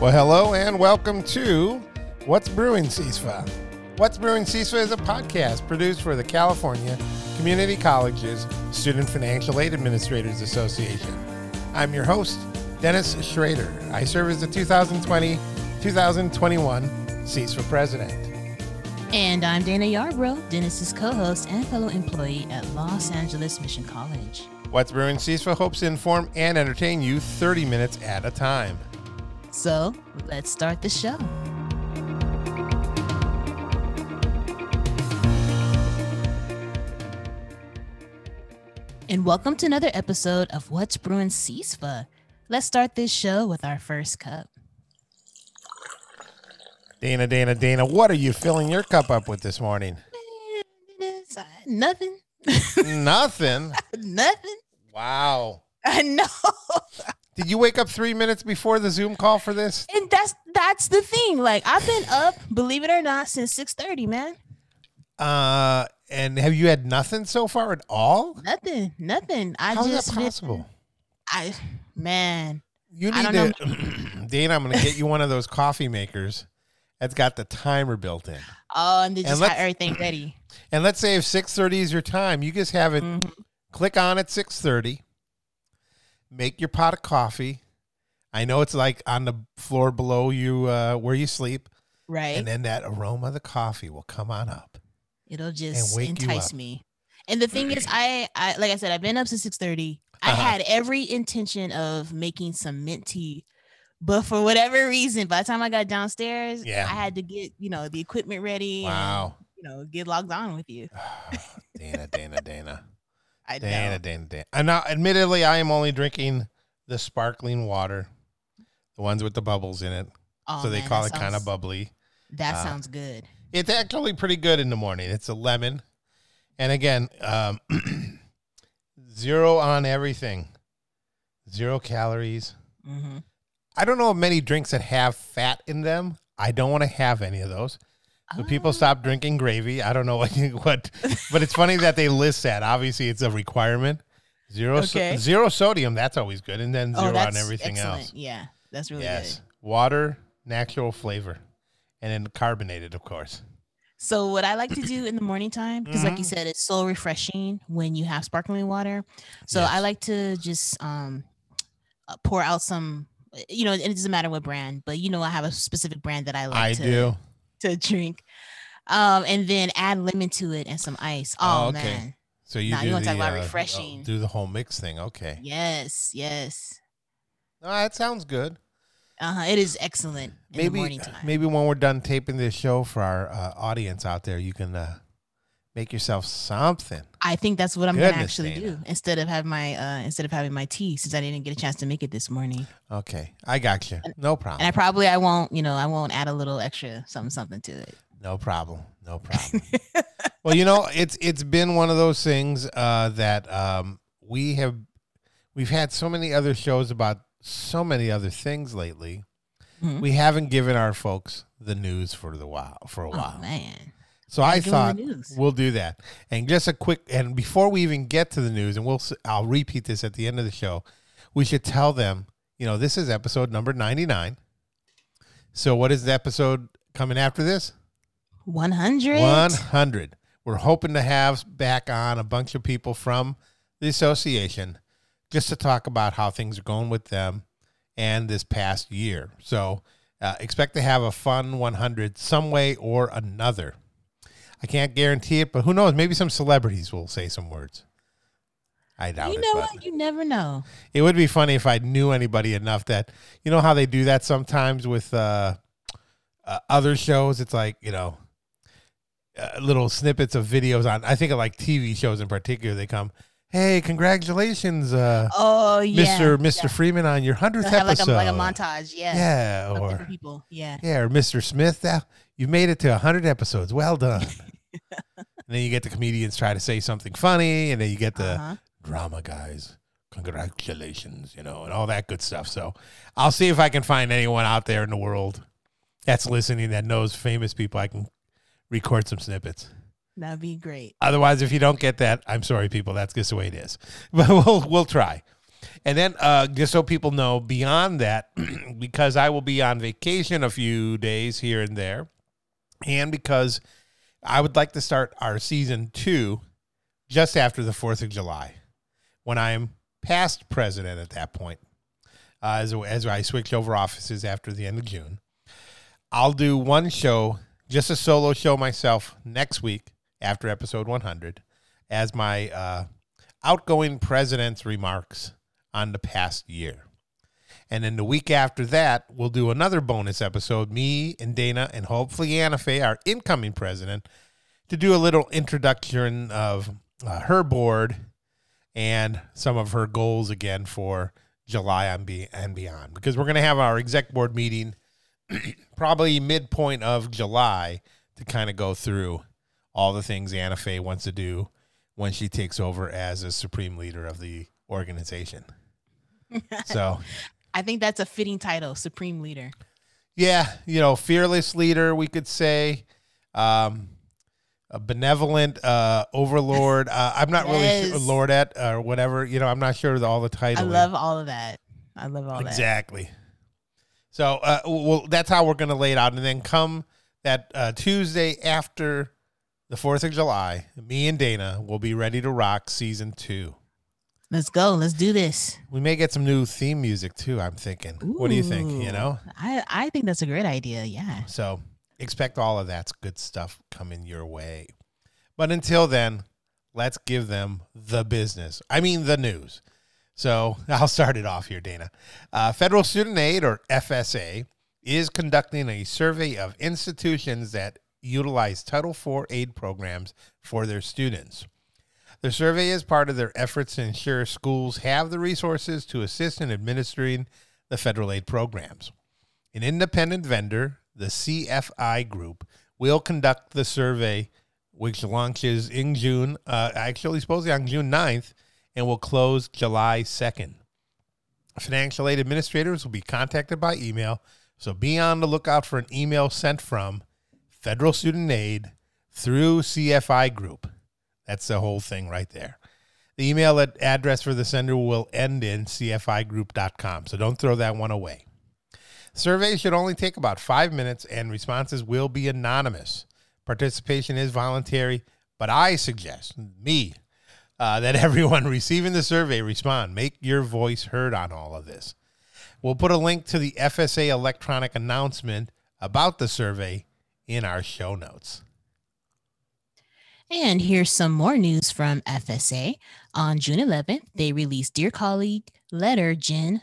Well, hello and welcome to What's Brewing CISFA. What's Brewing CISFA is a podcast produced for the California Community Colleges Student Financial Aid Administrators Association. I'm your host, Dennis Schrader. I serve as the 2020-2021 CISFA president. And I'm Dana Yarbrough, Dennis's co-host and fellow employee at Los Angeles Mission College. What's Brewing CISFA hopes to inform and entertain you 30 minutes at a time. So, let's start the show. And welcome to another episode of What's Brewing CISFA. Let's start this show with our first cup. Dana, what are you filling your cup up with this morning? Nothing. Nothing? Nothing. Wow. I know. Did you wake up 3 minutes before the Zoom call for this? And that's the thing. Like, I've been up, believe it or not, since 6:30, man. And have you had nothing so far at all? Nothing. How's that possible? You You need to, Dana, I'm going to get you one of those coffee makers that's got the timer built in. Oh, and they just have everything ready. And let's say if 6:30 is your time, you just have it, click on at 6:30, make your pot of coffee. I know it's like on the floor below you where you sleep. Right. And then that aroma of the coffee will come on up. It'll just entice me. And the thing is, I like I said, I've been up since 6:30. I had every intention of making some mint tea. But for whatever reason, by the time I got downstairs, I had to get, the equipment ready. Wow. And, get logged on with you. Dana. I know. Dana. And now, admittedly, I am only drinking the sparkling water, the ones with the bubbles in it. Oh, so they call it kind of bubbly. That sounds good. It's actually pretty good in the morning. It's a lemon. And again, 0 on everything. 0 calories. Mm-hmm. I don't know of many drinks that have fat in them. I don't want to have any of those. So people stop drinking gravy. I don't know what, but it's funny that they list that. Obviously, it's a requirement. Zero sodium. That's always good. And then 0 on everything else. Yeah, that's really good. Water, natural flavor, and then carbonated, of course. So what I like to do in the morning time, because like you said, it's so refreshing when you have sparkling water. So I like to just pour out some, and it doesn't matter what brand, but I have a specific brand that I like to drink. And then add lemon to it and some ice. Oh, okay. Man. So you want to talk about refreshing. Do the whole mix thing. Okay. Yes. Oh, that sounds good. It is excellent in the morning time. Maybe when we're done taping this show for our audience out there, you can make yourself something. I think that's what I'm going to actually do instead of having my tea, since I didn't get a chance to make it this morning. Okay, I got you. No problem. And I won't add a little extra something to it. No problem. Well, it's been one of those things that we've had so many other shows about so many other things lately. Mm-hmm. We haven't given our folks the news for a while. Oh, man. So I thought we'll do that. And just a quick, and before we even get to the news, and I'll repeat this at the end of the show, we should tell them, this is episode number 99. So what is the episode coming after this? 100. 100. We're hoping to have back on a bunch of people from the association just to talk about how things are going with them and this past year. So expect to have a fun 100 some way or another. I can't guarantee it, but who knows? Maybe some celebrities will say some words. I doubt it. You know what? You never know. It would be funny if I knew anybody enough that, how they do that sometimes with other shows. It's like, little snippets of videos on, I think of like TV shows in particular. They come, hey, congratulations, Mr. Freeman, on your 100th episode. Like a montage, yeah, or different people, yeah, or Mr. Smith, you've made it to 100 episodes. Well done. And then you get the comedians try to say something funny, and then you get the drama guys, congratulations, and all that good stuff. So I'll see if I can find anyone out there in the world that's listening that knows famous people. I can record some snippets. That'd be great. Otherwise, if you don't get that, I'm sorry, people. That's just the way it is. But we'll try. And then just so people know, beyond that, because I will be on vacation a few days here and there, and because I would like to start our season 2 just after the 4th of July, when I'm past president at that point, as I switch over offices after the end of June. I'll do one show, just a solo show myself, next week after episode 100, as my outgoing president's remarks on the past year. And then the week after that, we'll do another bonus episode, me and Dana, and hopefully Anna Faye, our incoming president, to do a little introduction of her board and some of her goals again for July and beyond. Because we're going to have our exec board meeting probably midpoint of July to kind of go through all the things Anna Faye wants to do when she takes over as a supreme leader of the organization. So I think that's a fitting title, Supreme Leader. Yeah, fearless leader, we could say. A benevolent overlord. I'm not really sure, lordette or whatever. I'm not sure of all the titles. I love all of that. Exactly. So, well, that's how we're going to lay it out. And then come that Tuesday after the 4th of July, me and Dana will be ready to rock season 2. Let's go. Let's do this. We may get some new theme music too, I'm thinking. Ooh, what do you think? I think that's a great idea. Yeah. So expect all of that good stuff coming your way. But until then, let's give them the business. I mean, the news. So I'll start it off here, Dana. Federal Student Aid, or FSA, is conducting a survey of institutions that utilize Title IV aid programs for their students. The survey is part of their efforts to ensure schools have the resources to assist in administering the federal aid programs. An independent vendor, the CFI Group, will conduct the survey, which launches in June, supposedly on June 9th, and will close July 2nd. Financial aid administrators will be contacted by email, so be on the lookout for an email sent from Federal Student Aid through CFI Group. That's the whole thing right there. The email address for the sender will end in cfigroup.com, so don't throw that one away. Surveys should only take about 5 minutes, and responses will be anonymous. Participation is voluntary, but I suggest, that everyone receiving the survey respond. Make your voice heard on all of this. We'll put a link to the FSA electronic announcement about the survey in our show notes. And here's some more news from FSA. On June 11th, they released Dear Colleague Letter Gen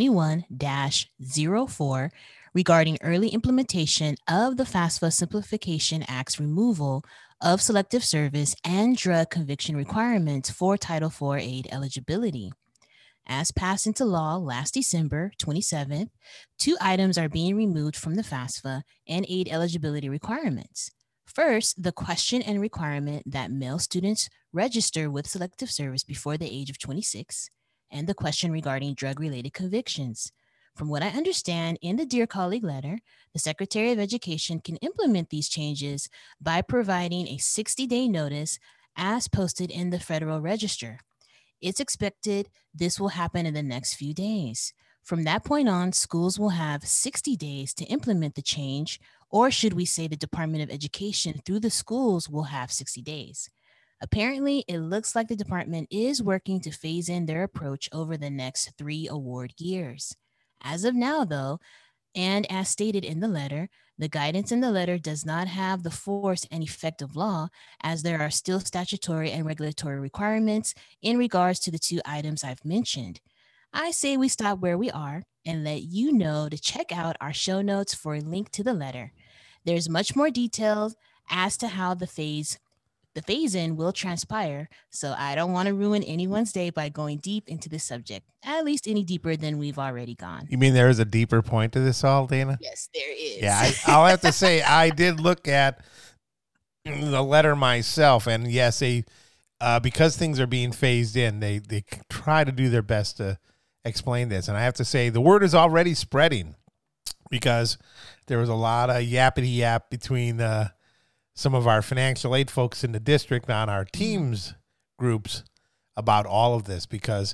21-04 regarding early implementation of the FAFSA Simplification Act's removal of selective service and drug conviction requirements for Title IV aid eligibility. As passed into law last December 27th, 2 items are being removed from the FAFSA and aid eligibility requirements. First, the question and requirement that male students register with selective service before the age of 26, and the question regarding drug-related convictions. From what I understand in the Dear Colleague letter, the Secretary of Education can implement these changes by providing a 60-day notice as posted in the Federal Register. It's expected this will happen in the next few days. From that point on, schools will have 60 days to implement the change, or should we say the Department of Education through the schools will have 60 days. Apparently, it looks like the department is working to phase in their approach over the next 3 award years. As of now, though, and as stated in the letter, the guidance in the letter does not have the force and effect of law, as there are still statutory and regulatory requirements in regards to the 2 items I've mentioned. I say we stop where we are and let you know to check out our show notes for a link to the letter. There's much more details as to how the phase-in will transpire, so I don't want to ruin anyone's day by going deep into this subject, at least any deeper than we've already gone. You mean there is a deeper point to this all, Dana? Yes, there is. Yeah, I'll have to say I did look at the letter myself, and yes, because things are being phased in, they try to do their best to explain this. And I have to say the word is already spreading, because there was a lot of yappity yap between some of our financial aid folks in the district on our teams groups about all of this, because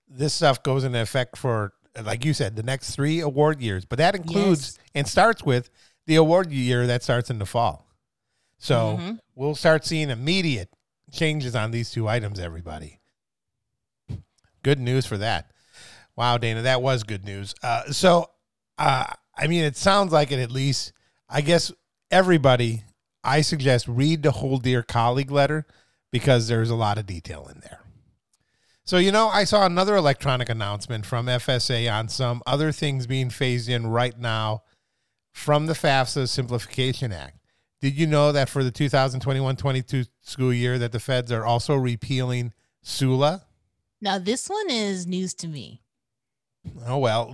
this stuff goes into effect for, like you said, the next 3 award years. But that includes and starts with the award year that starts in the fall. So we'll start seeing immediate changes on these 2 items, everybody. Good news for that. Wow, Dana, that was good news. I mean, it sounds like it at least. I guess everybody, I suggest read the whole Dear Colleague letter because there's a lot of detail in there. So, I saw another electronic announcement from FSA on some other things being phased in right now from the FAFSA Simplification Act. Did you know that for the 2021-22 school year that the feds are also repealing SULA? Now, this one is news to me. Oh, well,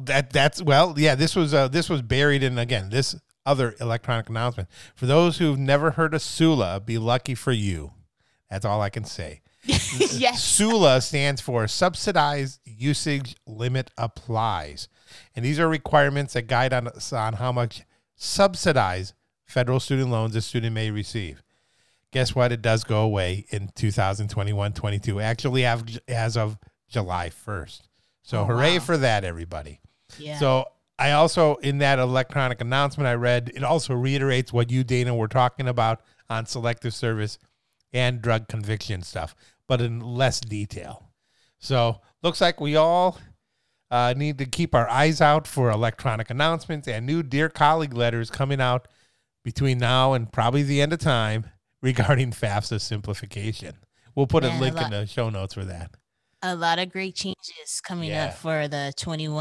this was buried in, again, this other electronic announcement. For those who've never heard of SULA, be lucky for you. That's all I can say. Yes. SULA stands for Subsidized Usage Limit Applies. And these are requirements that guide us on how much subsidized federal student loans a student may receive. Guess what? It does go away in 2021-22, actually as of July 1st. So hooray for that, everybody. Yeah. So I also, in that electronic announcement I read, it also reiterates what you, Dana, were talking about on selective service and drug conviction stuff, but in less detail. So looks like we all need to keep our eyes out for electronic announcements and new Dear Colleague letters coming out between now and probably the end of time regarding FAFSA simplification. We'll put a link in the show notes for that. A lot of great changes coming up for the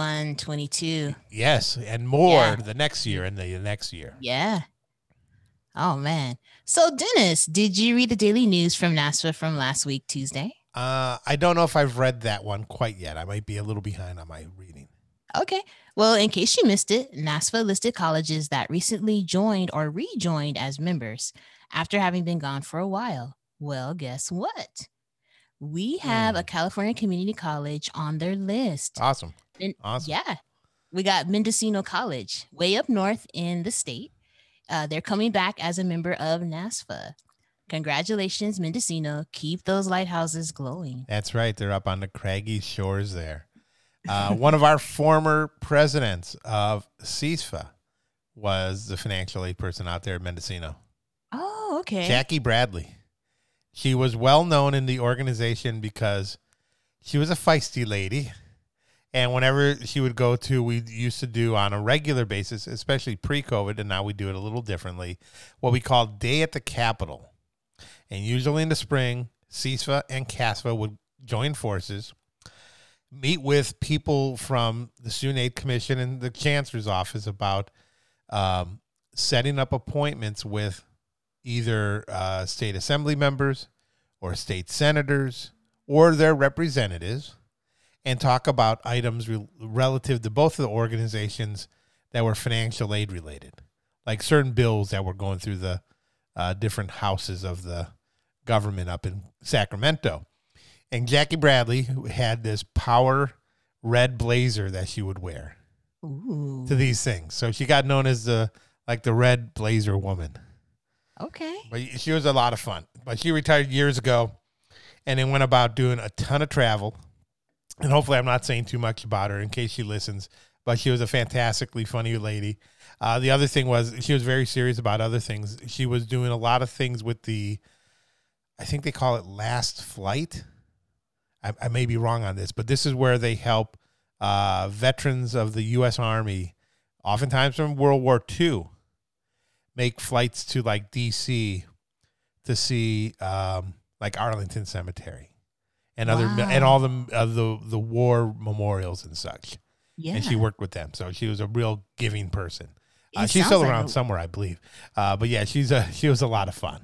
21-22. Yes, and more the next year and the next year. Yeah. Oh, man. So, Dennis, did you read the daily news from NASFA from last week, Tuesday? I don't know if I've read that one quite yet. I might be a little behind on my reading. Okay. Well, in case you missed it, NASFA listed colleges that recently joined or rejoined as members after having been gone for a while. Well, guess what? We have a California community college on their list. Awesome. Yeah. We got Mendocino College way up north in the state. They're coming back as a member of NASFA. Congratulations, Mendocino. Keep those lighthouses glowing. That's right. They're up on the craggy shores there. One of our former presidents of CISFA was the financial aid person out there at Mendocino. Oh, okay. Jackie Bradley. She was well known in the organization because she was a feisty lady. And whenever she would go to, we used to do on a regular basis, especially pre-COVID, and now we do it a little differently, what we call Day at the Capitol. And usually in the spring, CISFA and CASFA would join forces, meet with people from the Student Aid Commission and the Chancellor's Office about setting up appointments with either state assembly members or state senators or their representatives and talk about items relative to both of the organizations that were financial aid related, like certain bills that were going through the different houses of the government up in Sacramento. And Jackie Bradley had this power red blazer that she would wear to these things. So she got known as the red blazer woman. Okay. But she was a lot of fun. But she retired years ago and then went about doing a ton of travel. And hopefully I'm not saying too much about her in case she listens. But she was a fantastically funny lady. The other thing was she was very serious about other things. She was doing a lot of things with I think they call it Last Flight. I may be wrong on this, but this is where they help veterans of the U.S. Army, oftentimes from World War II, make flights to like D.C. to see like Arlington Cemetery and and all the war memorials and such. Yeah. And she worked with them, so she was a real giving person. She's still around somewhere, I believe. But yeah, she was a lot of fun.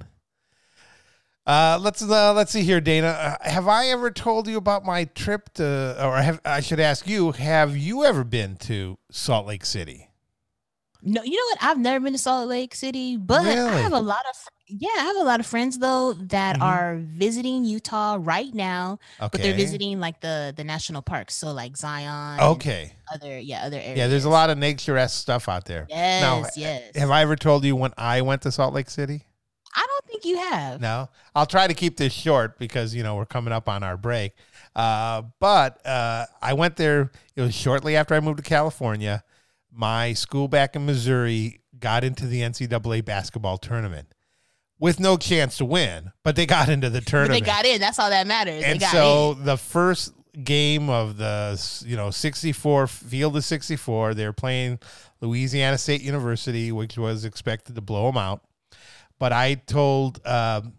Let's see here, Dana. Have I ever told you about my trip I should ask you, have you ever been to Salt Lake City? No, you know what? I've never been to Salt Lake City, but really? I have a lot of friends though that are visiting Utah right now. Okay. But they're visiting like the national parks, so like Zion. Okay. Other areas. Yeah, there's a lot of nature-esque stuff out there. Yes, now, yes. Have I ever told you when I went to Salt Lake City? I don't think you have. No, I'll try to keep this short because, we're coming up on our break. But I went there. It was shortly after I moved to California. My school back in Missouri got into the NCAA basketball tournament with no chance to win, but they got into the tournament. But they got in. That's all that matters. And so the first game of the 64 field of 64, they were playing Louisiana State University, which was expected to blow them out. But I told the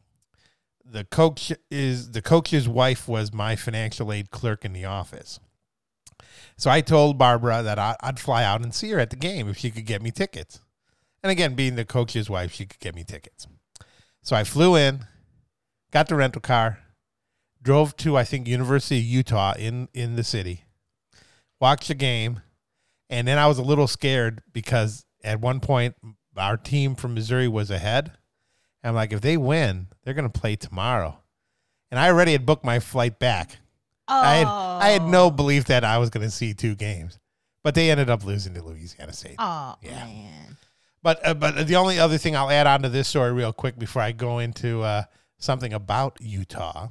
coach's wife was my financial aid clerk in the office. So I told Barbara that I'd fly out and see her at the game if she could get me tickets. And again, being the coach's wife, she could get me tickets. So I flew in, got the rental car, drove to, I think, University of Utah in the city, watched the game, and then I was a little scared because at one point our team from Missouri was ahead. And I'm like, if they win, they're going to play tomorrow. And I already had booked my flight back. Oh. I had no belief that I was going to see two games. But they ended up losing to Louisiana State. Oh, yeah. Man. But the only other thing I'll add on to this story real quick before I go into something about Utah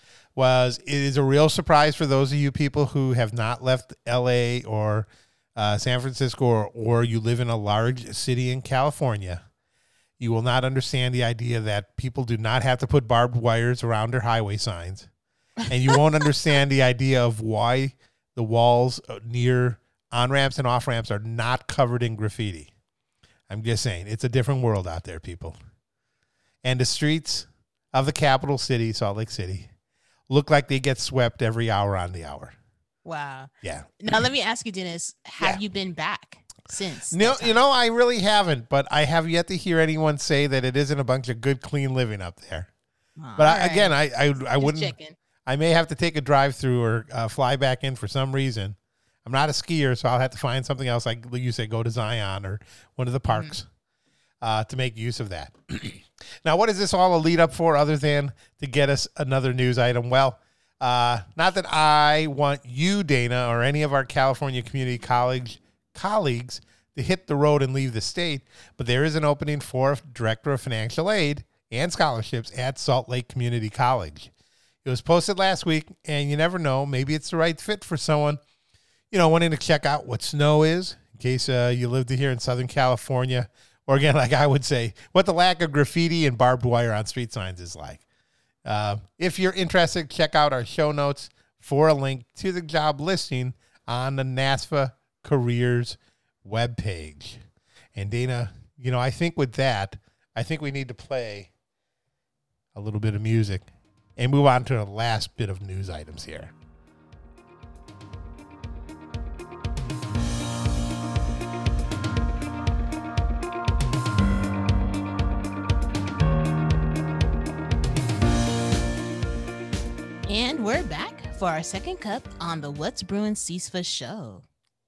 was it is a real surprise for those of you people who have not left L.A. or San Francisco or you live in a large city in California. You will not understand the idea that people do not have to put barbed wires around their highway signs. And you won't understand the idea of why the walls near on-ramps and off-ramps are not covered in graffiti. I'm just saying, it's a different world out there, people. And the streets of the capital city, Salt Lake City, look like they get swept every hour on the hour. Wow. Yeah. Now, let me ask you, Dennis, have you been back since? No, I really haven't, but I have yet to hear anyone say that it isn't a bunch of good, clean living up there. Oh, but right. I wouldn't. Checking. I may have to take a drive-through or fly back in for some reason. I'm not a skier, so I'll have to find something else, like you say, go to Zion or one of the parks to make use of that. Now, what is this all a lead up for other than to get us another news item? Well, not that I want you, Dana, or any of our California Community College colleagues to hit the road and leave the state, but there is an opening for a director of financial aid and scholarships at Salt Lake Community College. It was posted last week, and you never know, maybe it's the right fit for someone, wanting to check out what snow is, in case you lived here in Southern California, or again, like I would say, what the lack of graffiti and barbed wire on street signs is like. If you're interested, check out our show notes for a link to the job listing on the NASFA Careers webpage. And Dana, I think with that, we need to play a little bit of music and move on to the last bit of news items here. And we're back for our second cup on the What's Brewing CISFA show.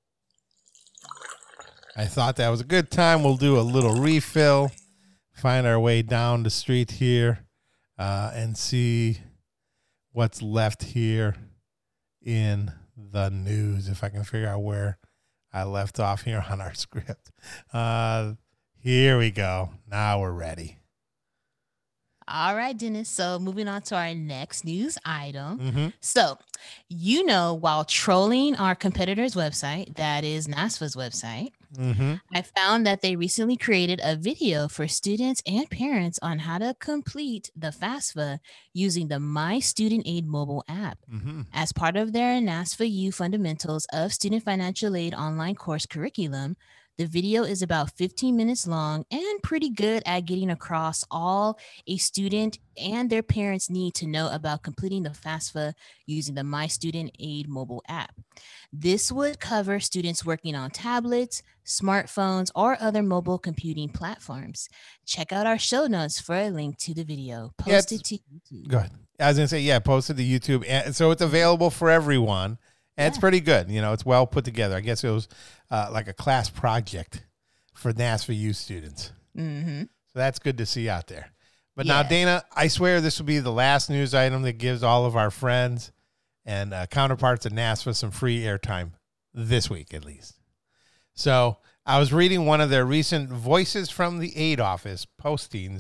I thought that was a good time. We'll do a little refill, find our way down the street here, and see what's left here in the news, if I can figure out where I left off here on our script. Here we go. Now we're ready. All right, Dennis. So moving on to our next news item. Mm-hmm. So, while trolling our competitor's website, that is NASFA's website, I found that they recently created a video for students and parents on how to complete the FAFSA using the My Student Aid mobile app. As part of their NASFA U Fundamentals of Student Financial Aid online course curriculum, the video is about 15 minutes long and pretty good at getting across all a student and their parents need to know about completing the FAFSA using the My Student Aid mobile app. This would cover students working on tablets, smartphones, or other mobile computing platforms. Check out our show notes for a link to the video posted to YouTube. Go ahead. I was going to say, posted to YouTube. And so it's available for everyone. And it's pretty good. It's well put together. I guess it was like a class project for NASFA U students. Mm-hmm. So that's good to see out there. But now, Dana, I swear this will be the last news item that gives all of our friends and counterparts at NASFA some free airtime this week, at least. So I was reading one of their recent Voices from the Aid Office postings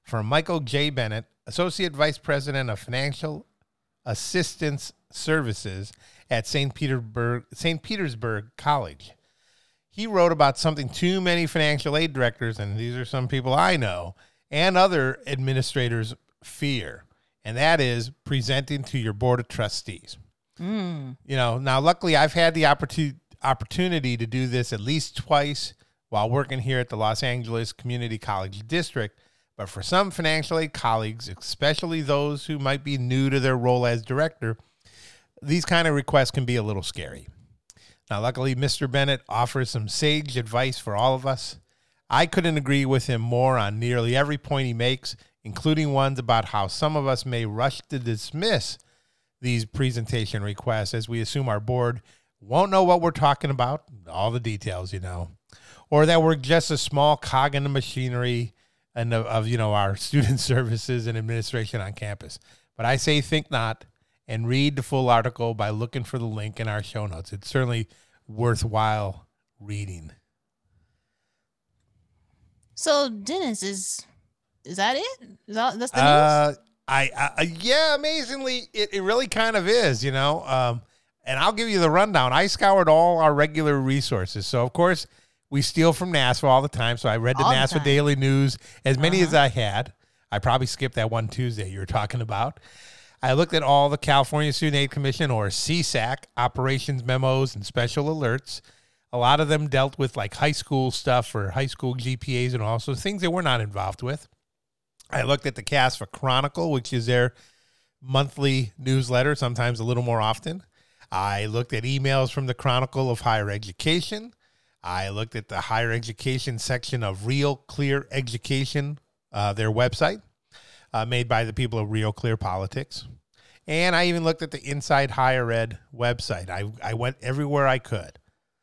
from Michael J. Bennett, Associate Vice President of Financial Assistance Services at St. Petersburg College. He wrote about something too many financial aid directors, and these are some people I know, and other administrators fear, and that is presenting to your board of trustees. Now luckily I've had the opportunity to do this at least twice while working here at the Los Angeles Community College District. But for some financial aid colleagues, especially those who might be new to their role as director, these kind of requests can be a little scary. Now, luckily, Mr. Bennett offers some sage advice for all of us. I couldn't agree with him more on nearly every point he makes, including ones about how some of us may rush to dismiss these presentation requests as we assume our board won't know what we're talking about, all the details, or that we're just a small cog in the machinery and of our student services and administration on campus. But I say think not, and read the full article by looking for the link in our show notes. It's certainly worthwhile reading. So, Dennis, is that it? That's the news? Yeah, amazingly, it really kind of is, and I'll give you the rundown. I scoured all our regular resources. So, of course, we steal from NASFA all the time. So I read the NASFA Daily News, as many as I had. I probably skipped that one Tuesday you were talking about. I looked at all the California Student Aid Commission, or CSAC, operations memos and special alerts. A lot of them dealt with like high school stuff or high school GPAs and also things that we're not involved with. I looked at the CASFA Chronicle, which is their monthly newsletter, sometimes a little more often. I looked at emails from the Chronicle of Higher Education. I looked at the higher education section of Real Clear Education, their website, made by the people of Real Clear Politics. And I even looked at the Inside Higher Ed website. I went everywhere I could.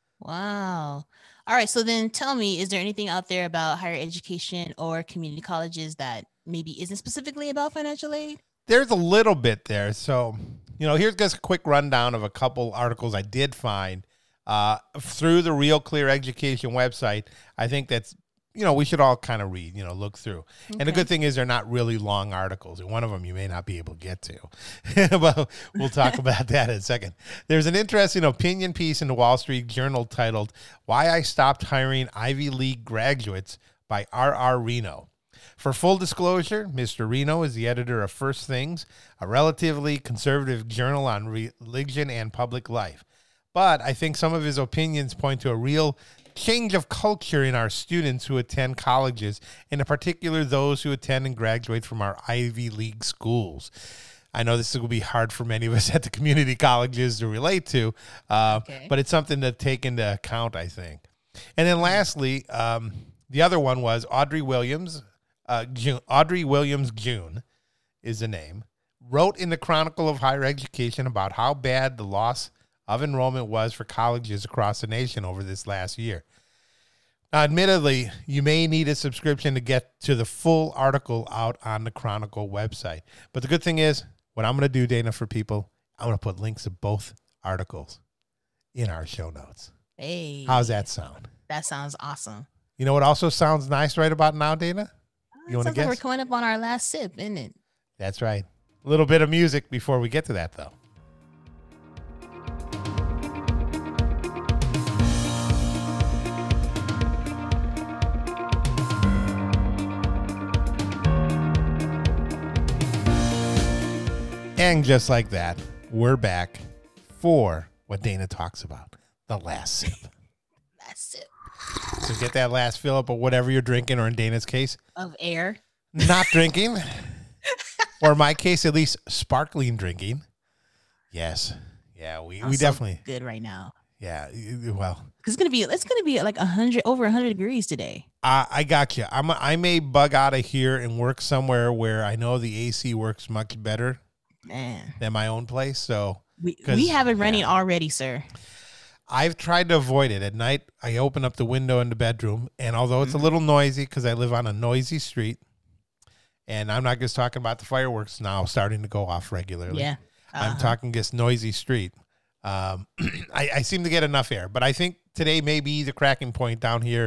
Wow. All right. So then tell me, is there anything out there about higher education or community colleges that maybe isn't specifically about financial aid? There's a little bit there. So, here's just a quick rundown of a couple articles I did find through the Real Clear Education website. I think that's, we should all kind of read, look through. Okay. And the good thing is they're not really long articles. And one of them you may not be able to get to. But we'll talk about that in a second. There's an interesting opinion piece in the Wall Street Journal titled, "Why I Stopped Hiring Ivy League Graduates" by R.R. Reno. For full disclosure, Mr. Reno is the editor of First Things, a relatively conservative journal on religion and public life. But I think some of his opinions point to a real change of culture in our students who attend colleges, and in particular those who attend and graduate from our Ivy League schools. I know this will be hard for many of us at the community colleges to relate to, but it's something to take into account, I think. And then lastly, the other one was Audrey Williams. Audrey Williams June is the name, wrote in the Chronicle of Higher Education about how bad the loss of enrollment was for colleges across the nation over this last year. Now, admittedly, you may need a subscription to get to the full article out on the Chronicle website. But the good thing is, what I'm going to do, Dana, for people, I'm going to put links to both articles in our show notes. Hey. How's that sound? That sounds awesome. You know what also sounds nice right about now, Dana? You want to guess? Like we're coming up on our last sip, isn't it? That's right. A little bit of music before we get to that, though. And just like that, we're back for what Dana talks about, the last sip. Last sip. So get that last fill up of whatever you're drinking, or in Dana's case, of air. Not drinking. Or in my case, at least sparkling drinking. Yes. Yeah, we definitely good right now. Yeah, well, because it's gonna be like over 100 degrees today. I got you. I may bug out of here and work somewhere where I know the AC works much better than my own place. So we have it running already, sir. I've tried to avoid it. At night, I open up the window in the bedroom, and although it's a little noisy because I live on a noisy street, and I'm not just talking about the fireworks now starting to go off regularly. Yeah. I'm talking just noisy street. I seem to get enough air, but I think today may be the cracking point down here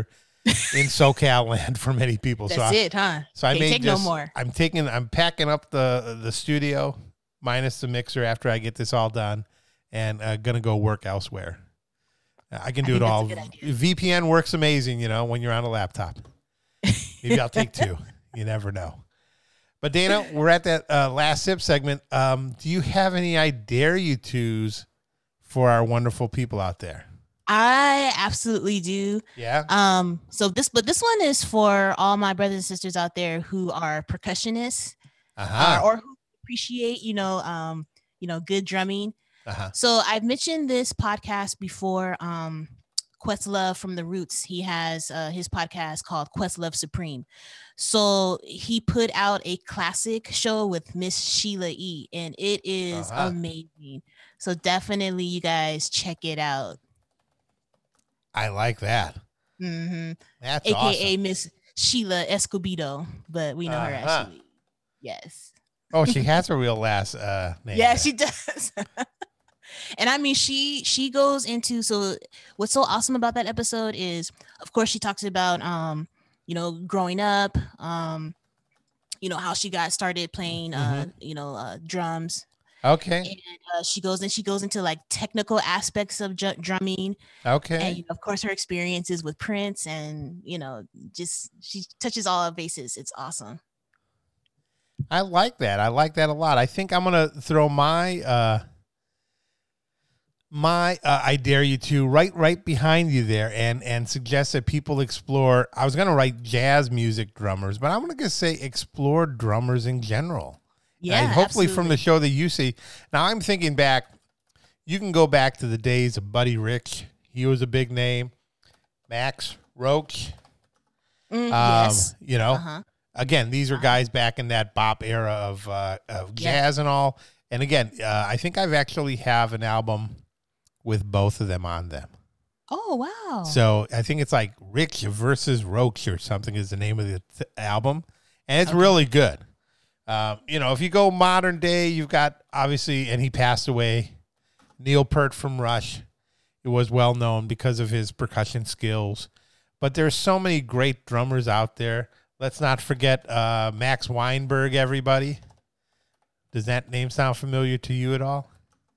in SoCal land for many people. That's it, huh? So I Can't may take no more. I'm packing up the studio minus the mixer after I get this all done, and gonna go work elsewhere. I can do it all. VPN works amazing, when you're on a laptop. Maybe I'll take 2. You never know. But Dana, we're at that last sip segment. Do you have any I dare you to's for our wonderful people out there? I absolutely do. Yeah. But this one is for all my brothers and sisters out there who are percussionists, or who appreciate, good drumming. So I've mentioned this podcast before. Questlove from The Roots. He has his podcast called Questlove Supreme. So he put out a classic show with Miss Sheila E. And it is amazing. So definitely you guys check it out. I like that. Mm-hmm. That's AKA awesome. Miss Sheila Escobedo, but we know her as Sheila. Yes. Oh, she has her real last name. Yeah, she does. And I mean, she goes into, so what's so awesome about that episode is, of course, she talks about, growing up, how she got started playing, drums. Okay. And she goes into like technical aspects of drumming. Okay. And of course, her experiences with Prince, and just she touches all bases. It's awesome. I like that. I like that a lot. I think I'm gonna throw my I dare you to right behind you there, and suggest that people explore. I was gonna write jazz music drummers, but I'm gonna say explore drummers in general. Yeah, hopefully absolutely. from the show that you see. Now I'm thinking back. You can go back to the days of Buddy Rich. He was a big name. Max Roach. Yes. Again, these are guys back in that bop era of jazz and all. And again, I think I've actually have an album with both of them on them. Oh, wow. So I think it's like Rich versus Roach or something is the name of the album. And it's really good. If you go modern day, you've got obviously, and he passed away, Neil Peart from Rush. It was well known because of his percussion skills. But there's so many great drummers out there. Let's not forget Max Weinberg, everybody. Does that name sound familiar to you at all?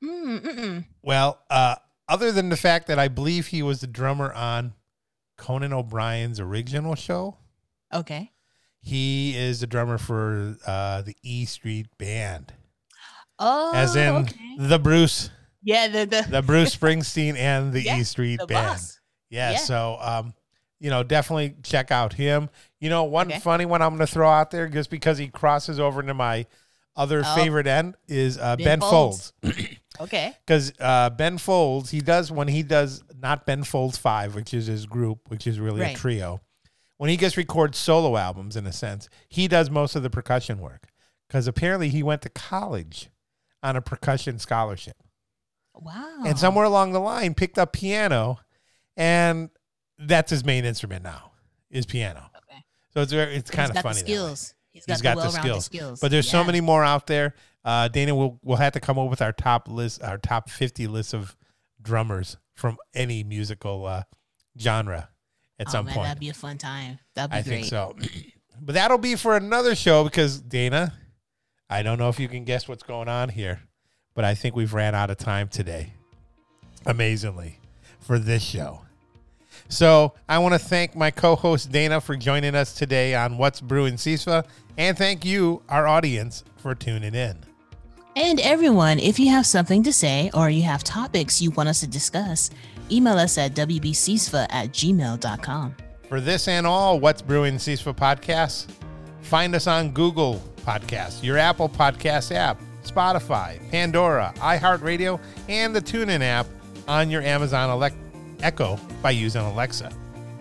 Well, other than the fact that I believe he was the drummer on Conan O'Brien's original show. Okay. He is the drummer for the E Street Band. Oh, as in the Bruce. Yeah, the Bruce Springsteen and the E Street Band. Boss. Yeah, so definitely check out him. One funny one I'm going to throw out there, just because he crosses over into my other favorite end, is Ben Folds. Okay. Because Ben Folds, he does not Ben Folds 5, which is his group, which is really a trio. When he gets records solo albums, in a sense, he does most of the percussion work, because apparently he went to college on a percussion scholarship. Wow. And somewhere along the line picked up piano, and that's his main instrument now, is piano. Okay. So it's kind of funny. Skills. He's got the skills. But there's so many more out there. Dana, we'll have to come up with our top 50 list of drummers from any musical genre at some point. That'd be a fun time. That'd be great. I think so. But that'll be for another show, because Dana, I don't know if you can guess what's going on here, but I think we've ran out of time today, amazingly, for this show. So I want to thank my co-host Dana for joining us today on What's Brewing CISFA, and thank you, our audience, for tuning in. And everyone, if you have something to say or you have topics you want us to discuss, email us at wbcsfa@gmail.com. For this and all What's Brewing CISFA podcasts, find us on Google Podcasts, your Apple Podcast app, Spotify, Pandora, iHeartRadio, and the TuneIn app on your Amazon Echo by using Alexa.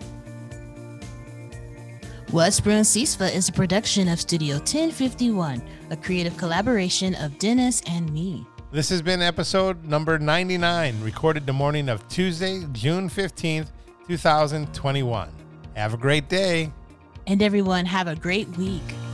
What's Brewing CISFA is a production of Studio 1051, a creative collaboration of Dennis and me. This has been episode number 99, recorded the morning of Tuesday, June 15th, 2021. Have a great day. And everyone, have a great week.